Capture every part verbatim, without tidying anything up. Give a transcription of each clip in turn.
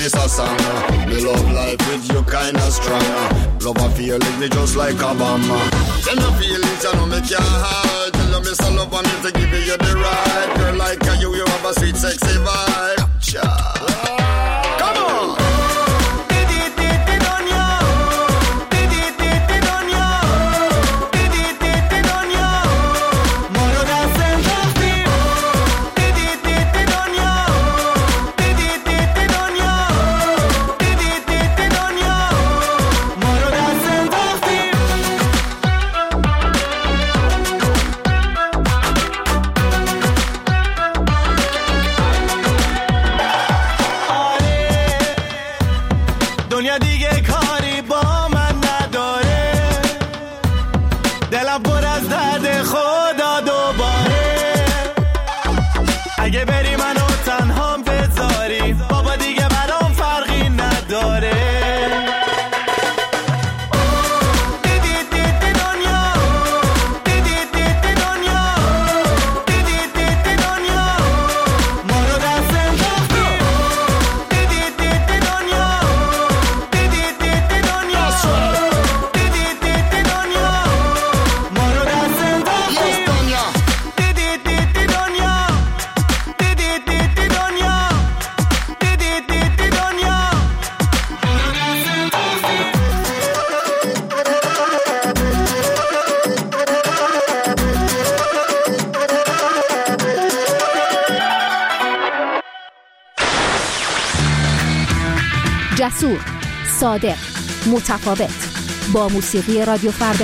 this a song. Me love life with you kinda stronger. Love a feeling me just like a bomb. Tell me feelings you know me can't hide. Tell you me so love and me to give you the right. Girl like you, you have a sweet sexy vibe. Cha. Come on. جسور، صادق، متفاوت، با موسیقی رادیو فردا.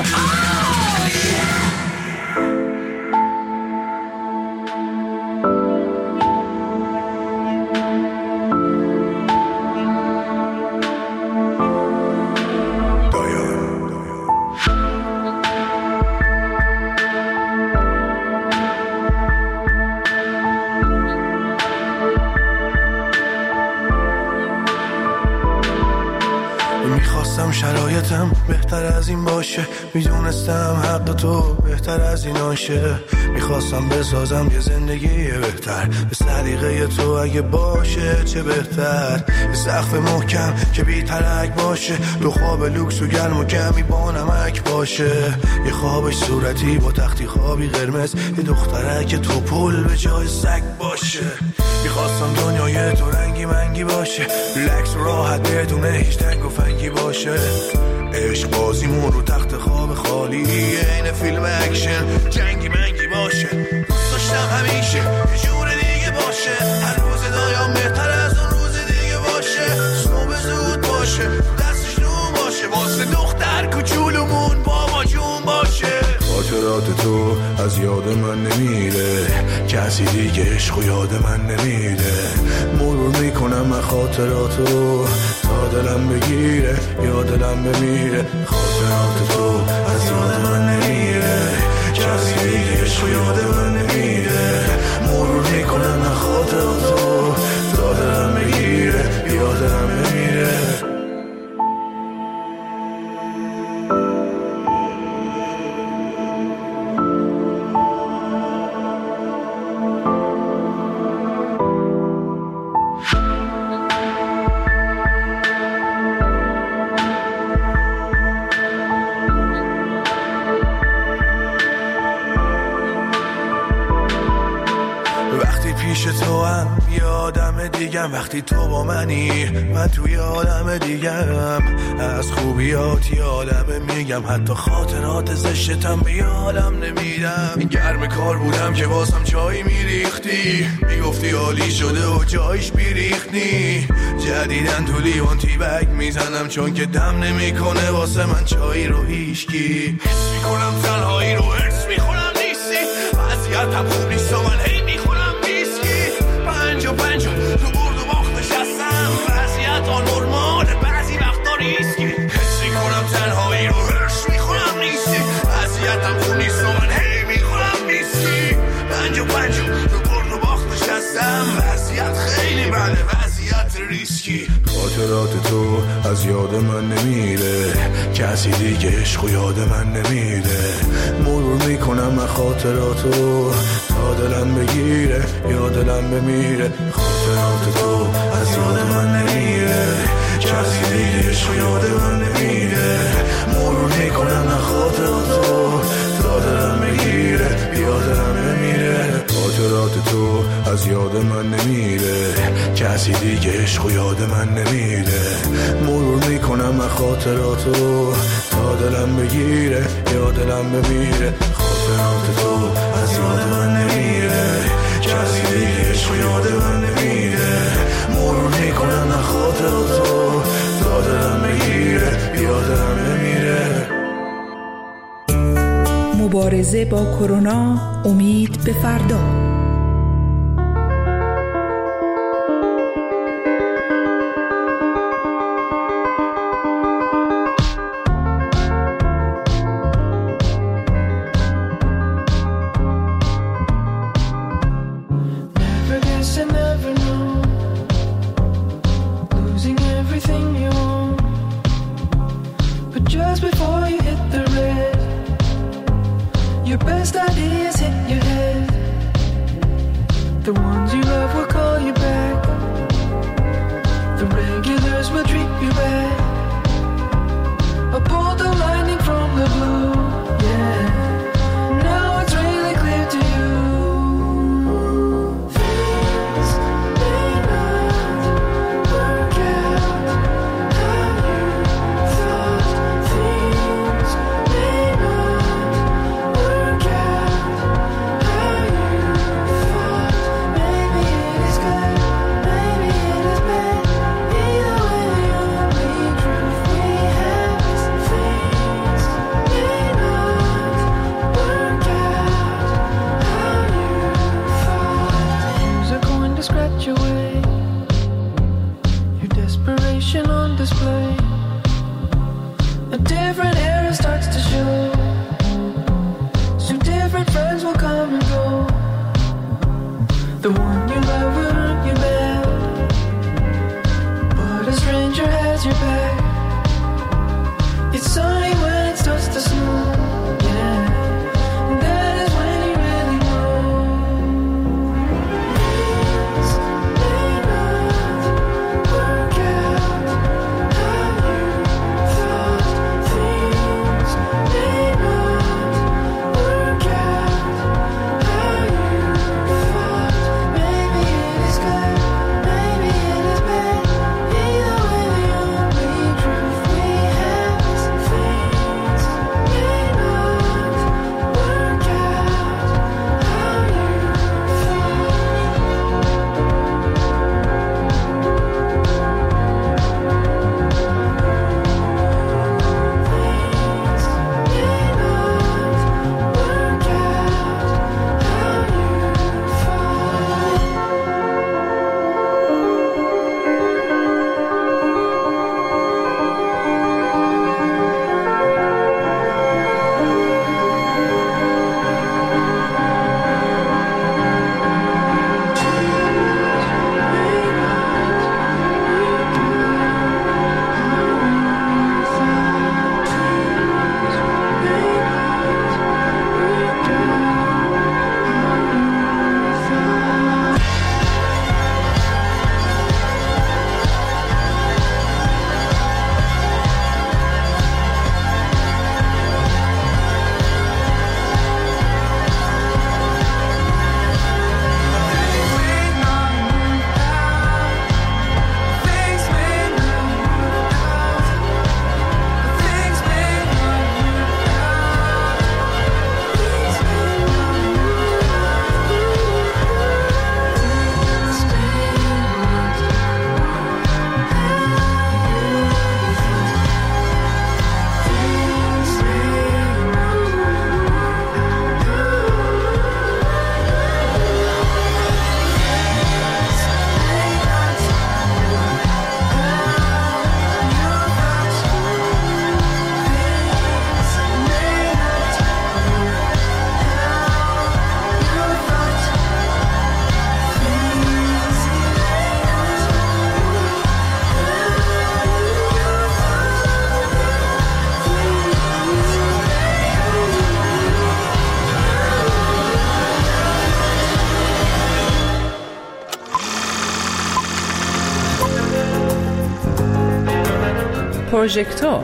شرایطم بهتر از این باشه، میدونستم حق تو بهتر از این آشه. میخواستم بسازم یه زندگی بهتر به سلیقه تو، اگه باشه چه بهتر. یه سقف محکم که بی ترک باشه، دو خواب لوکس و گرم و کمی با نمک باشه. یه خوابش صورتی با تختی خوابی قرمز، یه دخترک تو پل به جای سگ باشه. میخواستم دنیای تو رنگی منگی باشه، ریلکس و راحت بدون هیچ تنگ و فنگی باشه. عشق بازیمون رو تخت خواب خالی، این فیلم اکشن جنگی منگی باشه. دوست داشتم همیشه یه جور دیگه باشه، هر روز دایم بهتر از اون روز دیگه باشه. صبح زود باشه، دستش نون باشه، واسه دختر کوچولومون با ما جون باشه. خاطرات تو از یاد من نمیره، کسی دیگه عشق و یاد من نمیره. مرور میکنم من خاطراتو تا دلم بگیره یا دلم بمیره. خاطرات تو از یاد من نمیره، کسی دیگه عشق و یاد من نمیره. مرور میکنم من خاطراتو تا دلم بگیره یا دلم بمیره. تو هم یه آدم دیگم، وقتی تو با منی من توی عالم دیگم. از خوبیات یه عالمه میگم، حتی خاطرات زشتم به عالم نمیدم. گرم کار بودم که واسم چای میریختی، میگفتی عالی شده و جایش میریختی. جدیدن تو لیوان تی بگ میزنم، چون که دم نمیکنه واسه من چای رو هیشکی. حس میکنم تنهایی رو ارس میخونم نیستی، وضعیتم خوب نیست و من هی میخونم پنج و پنج تو برد و باخت نشستم. وضعیت آنورماله، بعضی وقتا ریسکی. حس میکنم تنهایی رو هرش میخونم نیستی، وضعیتم خوب نیست و من هی میخونم نیستی. پنج و پنج تو برد و باخت نشستم. وضعیت خیلی بده، وضعیت ریسکی. خاطرات تو از یاد من نمیره، کسی دیگه عشق و یاد من نمیره. مرور میکنم من خاطراتو تا دلم بگیره یا دلم بمیره. خاطرات تو از یاد من نمیره، کسی دیگه عشق یاد من نمیره. مرور میکنم نه خاطراتو تا دلم بگیره، یاد دلم بمیره. خاطرات تو از یاد من نمیره، کسی دیگه عشق یاد من نمیره. مرور میکنم نه خاطراتو تا دلم بگیره، یاد دلم بمیره. خاطرات تو از یاد من نمیره، کسی دیگه عشق یاد من نمیره. مرور میکنم نه خاطراتو تا دلم بگیره، یاد دلم بمیره. مبارزه با کرونا، امید به فردا. پروژکتور.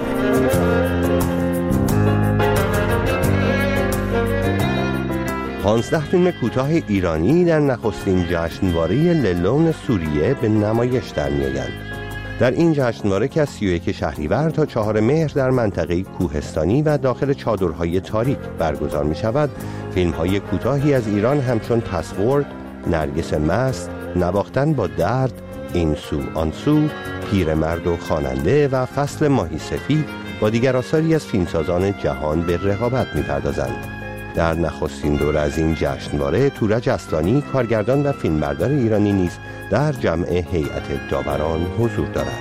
پانزده فیلم کوتاه ایرانی در نخستین جشنواره للون سوریه به نمایش در می‌آیند. در این جشنواره که از سی و یک شهریور تا چهار مهر در منطقه کوهستانی و داخل چادرهای تاریک برگزار می شود، فیلم های کوتاهی از ایران همچون پسورد، نرگس مست، نواختن با درد، این سو آن سو، پیرمرد و خواننده و فصل ماهی سفید با دیگر آثاری از فیلمسازان جهان به رقابت می پردازند. در نخستین دوره از این جشنواره تورج اصلانی، کارگردان و فیلمبردار ایرانی نیز در جمع هیئت داوران حضور دارد.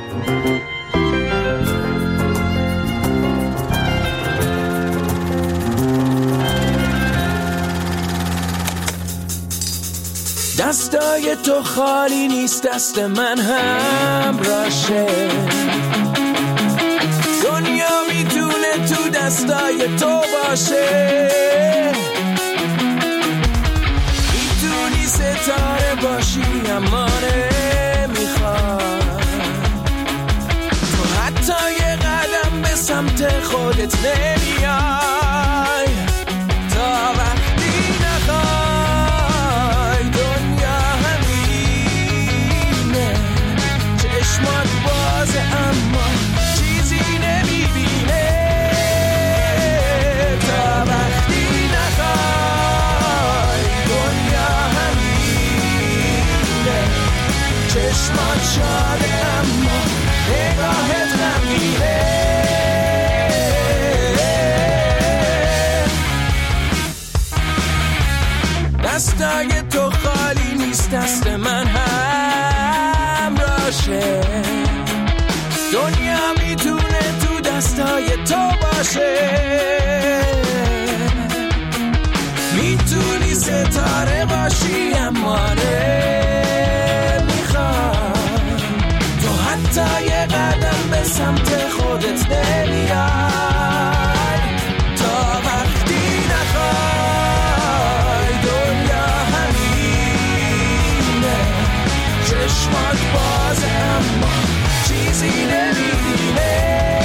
دستای تو خالی نیست، دست من هم راشه. دنیا میتونه تو دستای تو باشه. میتونی ستاره باشی اما نمیخواد. تو حتی یه قدم به سمت خودت نمیای تا وقتی نخوای. دنیا همینه، چشمات بازه اما چیزی نمیبینه. تا وقتی نخوای دنیا همینه، چشمات شاده اما نگاهت غمگینه. دستای تو خالی نیست، دست من هم راشه. دنیا میتونه تو دستای تو باشه. میتونی ستاره باشی اما نمیخوای. تو حتی یه قدم به سمت خودت نمیای تا وقتی نخوای. دنیا همینه، چشمات بازه اما چیزی نمیبینه.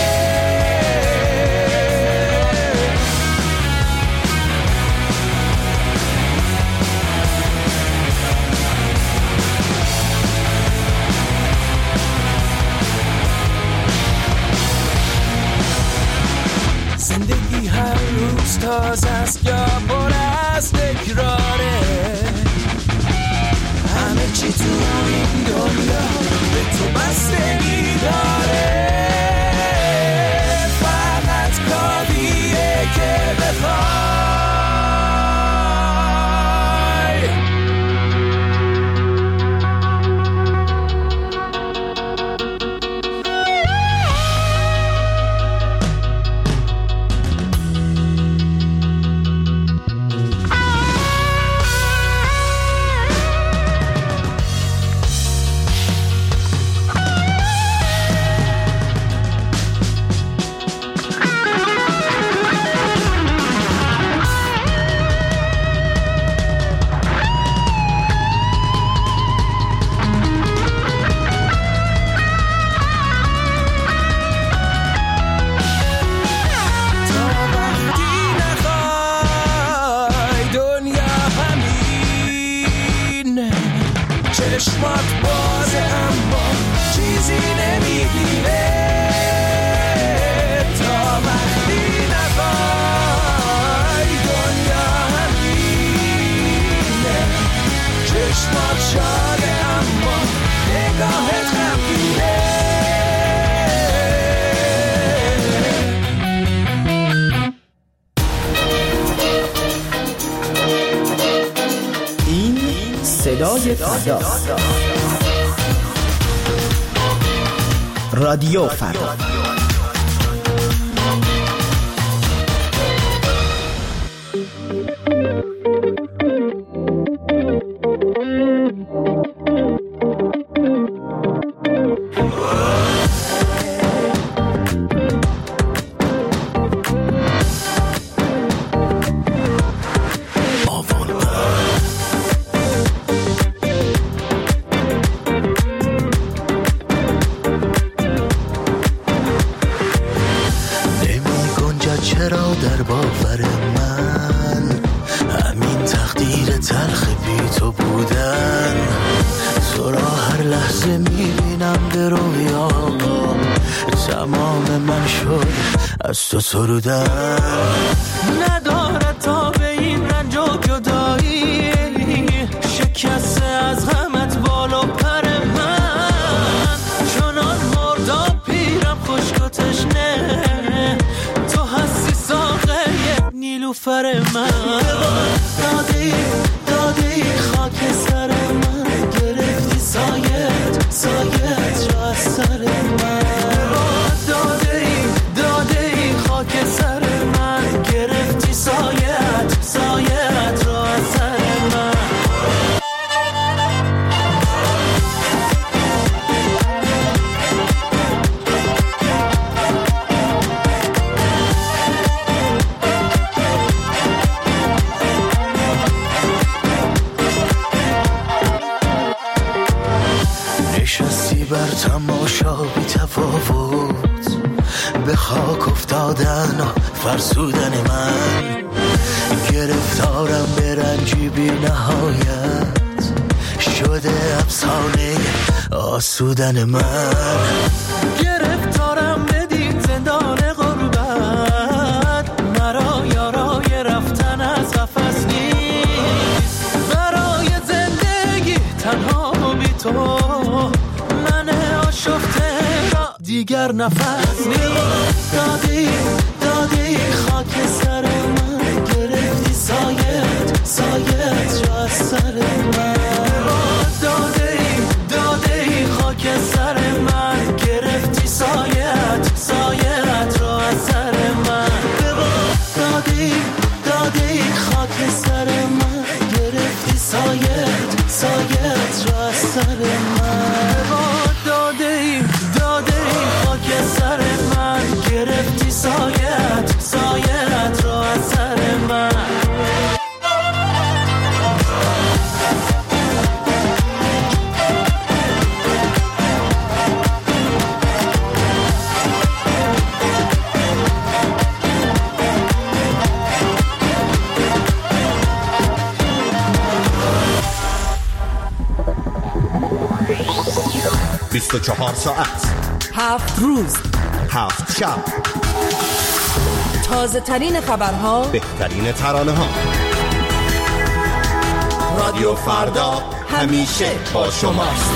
زندگی هر روز تازه است یا پر از تکراره. همه چی تو این دنیا به تو بستگی داره. فقط کافیه که بخوای. چشمات بازه اما چیزی نمیبینه. تا وقتی نخوای دنیا همینه، چشمات شاده اما نگاهت غمگینه. این صدای فردا، رادیو فردا. حجت چرا در باور من همین تقدیر تلخ بی تو بودن. تو را هر لحظه میبینم به رویام، تمام من شد از تو سرودن. نداره تا به این رنج و جدایی، شکسته از غمت بالا پر من. چنان مردا پیرم خشک و تشنه، تو هستی ساقه نیلوفر من. داده ای داده ای خاک سر من، گرفتی سایت سایت را از سر من. داده ای داده ای خاک سر من، گرفتی سایت سایت را از سر من. بر تماشا بی تفاوت، به خاک افتادن و فرسودن من. گرفتارم به رنجی بی نهایت، شده افسانه آسودن من. گرفتارم بدین زندان غربت، مرا یارای رفتن از قفس نیست. برای زندگی تنها بی تو شفته را دیگر نفس نیست. دادی دادی خاک سر من، گرفتی سایت سایت را از سر من. دادی دادی خاک سر من، گرفتی سایت سایت را از سر من. دادی دادی خاک سر من، گرفتی سایت سایت را از سر من. داده داده خاک سر من، گرفتی سایت سایت را از سر من. بیست و چهار ساعت، هفت روز، هفت شب، تازه ترین خبرها، بهترین ترانه ها. رادیو فردا همیشه با شماست.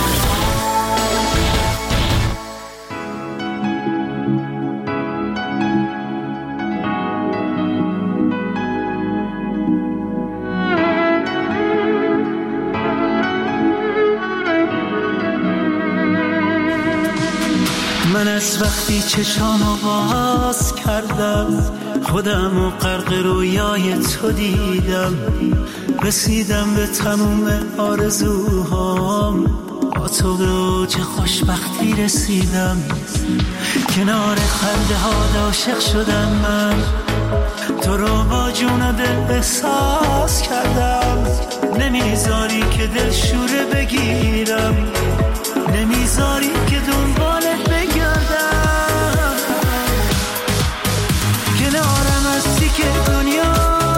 من از وقتی چشامو باز کردم، خودم و غرق رویای تو دیدم. رسیدم به تموم آرزوهام، با تو به اوج خوشبختی رسیدم. کنار خنده ها عاشق شدم من، تو رو با جون و دل احساس کردم. نمیذاری که دل شوره بگیرم، نمیذاری که دنبالت بگردم. کنارم هستی که دنیا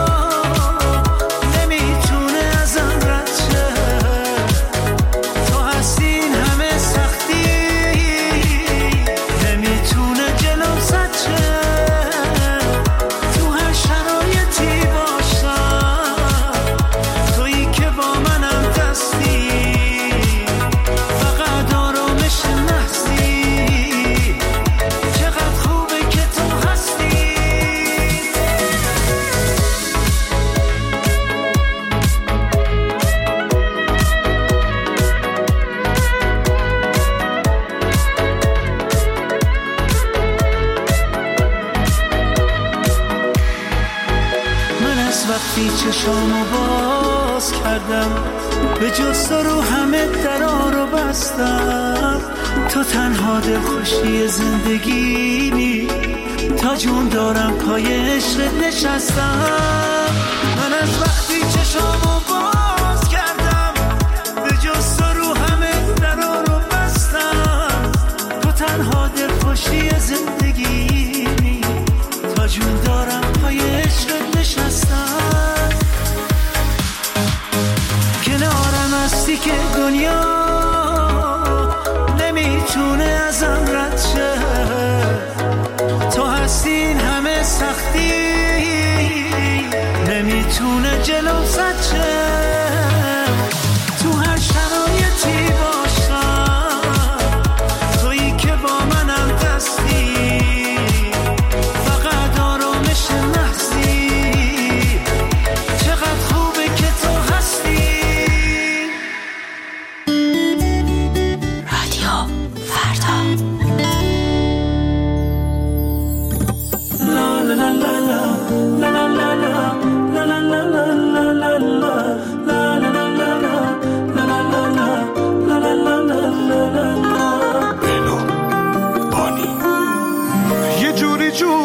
نمیتونه ازم رد شه. تو هستی این همه سختی نمیتونه جلوم زد شه. تو هر شرایطی باشم، تویی که با منم دستی. وقتی چشامو باز کردم، به جز تو رو همه درا رو بستم. تو تنها دلخوشی زندگیمی، تا جون دارم پای عشقت نشستم. من از وقتی چشامو باز کردم، به جز تو رو همه درا رو بستم. تو تنها دلخوشی زندگیمی، تا جون دارم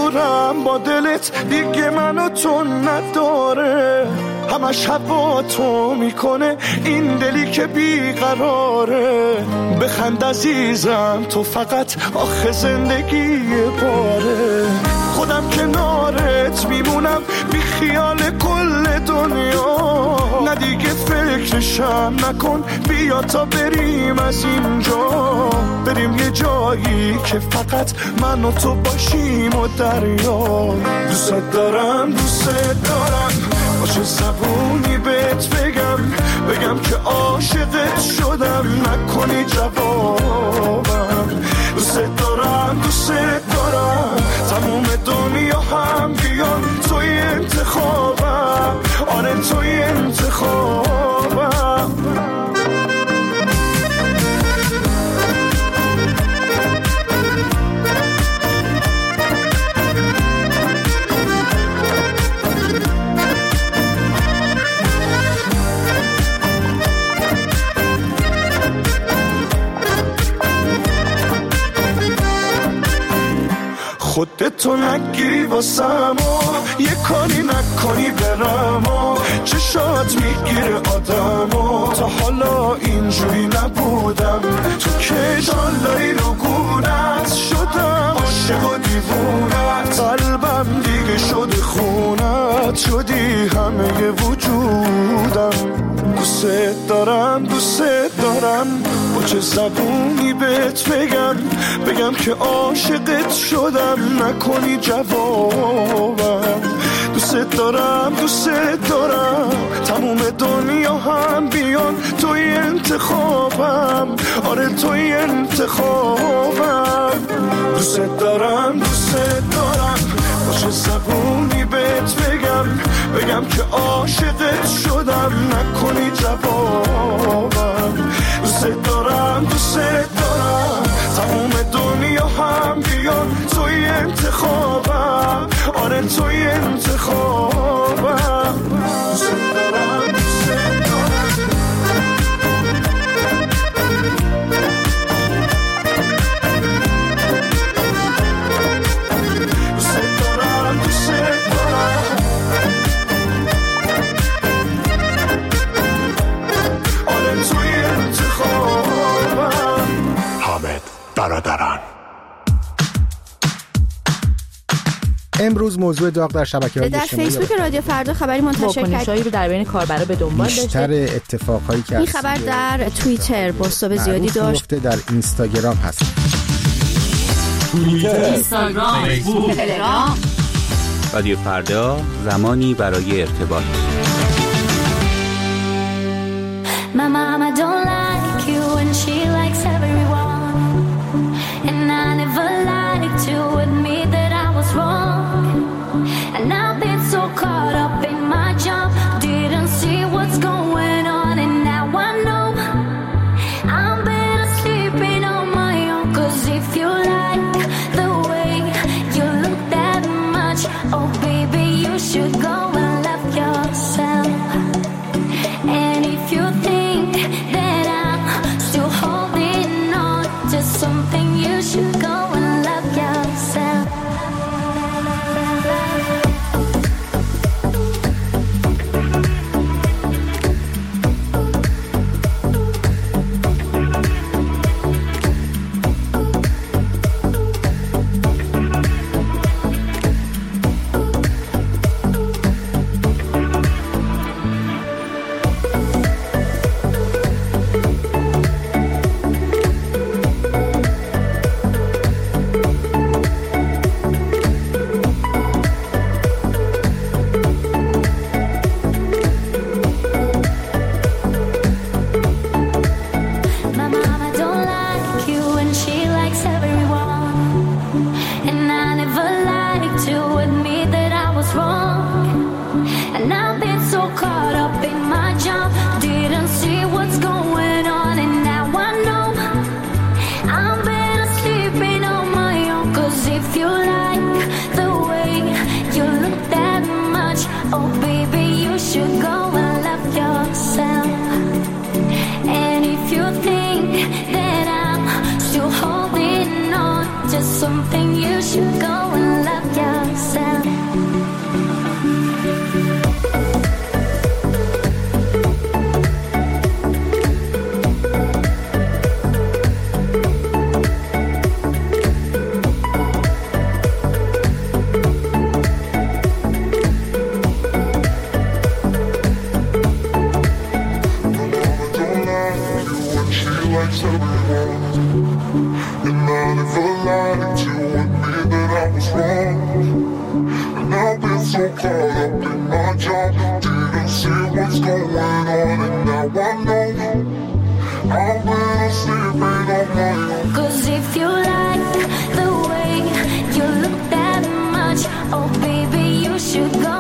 دورم با دلت دیگه منو تو نداره، همش هوا تو میکنه این دلی که بیقراره. بخند عزیزم تو فقط آخه زندگی باره، خودم کنارت میمونم بی خیال کل دنیا. نه دیگه فکرشم نکن، بیا تا بریم از اینجا، بریم یه جایی که فقط من و تو باشیم و دریا. دوست دارم دوست دارم باشه زبونی بهت بگم، بگم که عاشقت شدم نکنی جوابم. دوست دارم دوست دارم تموم دنیا هم بیان توی انتخابم، آره توی انتخابم. خودتو نگیری واسم و یه کاری نکنی برم و چشات میگیره آدم و تا حالا اینجوری نبودم. تو که جالایی رو گونت شدم، عاشق و دیوونت، قلبم دیگه شده خونت، شدی همه وجودم. دوست دارم دوست دارم با چه زبونی بهت بگم، بگم که عاشقت شدم نکنی جوابم. دوست دارم دوست دارم تموم دنیا هم بیان توی انتخابم، آره توی انتخابم. دوست دارم دوست دارم باشه زبونی بهت بگم، بگم که عاشقت شدم نکنی جوابم. دوست دارم دوست دارم تموم دنیا هم بیان توی انتخابم، آره توی انتخابم. دوست دارم دوست دارم دوست دارم دوست دارم آره توی انتخابم. حامد برادران. امروز موضوع داغ در شبکه‌های در اجتماعی فیسبوک رادیو فردا خبری منتشر واکنش‌هایی رو در بین کاربرا به دنبال داشته. بیشتر اتفاقایی که این خبر در توییتر بازتاب زیادی داشت، در اینستاگرام هست. توییتر، اینستاگرام، فیسبوک، تلگرام. رادیو فردا، زمانی برای ارتباط. My mama don't like you and she likes everyone, and I never liked to admit that I was wrong, and I've been so caught up in my job, didn't see what's going on, and now I know I'm better sleeping on my own. Cause if you like the way you look that much, oh baby you should go and love yourself. And if you think that I'm still holding on to something, you should go and love yourself. Something you should go and love yourself. myself. Cause if you like the way you look that much, oh baby, you should go